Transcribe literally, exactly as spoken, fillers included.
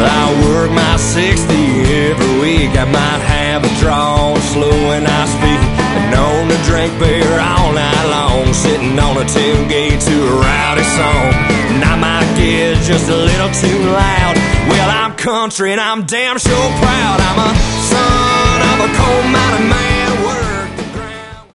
I work my sixty every week. I might have a draw slow when I speak, and known to drink beer all night long, sitting on a tailgate to a rowdy song. And I might get just a little too loud. Well, I'm country and I'm damn sure proud. I'm a son of a coal mining man.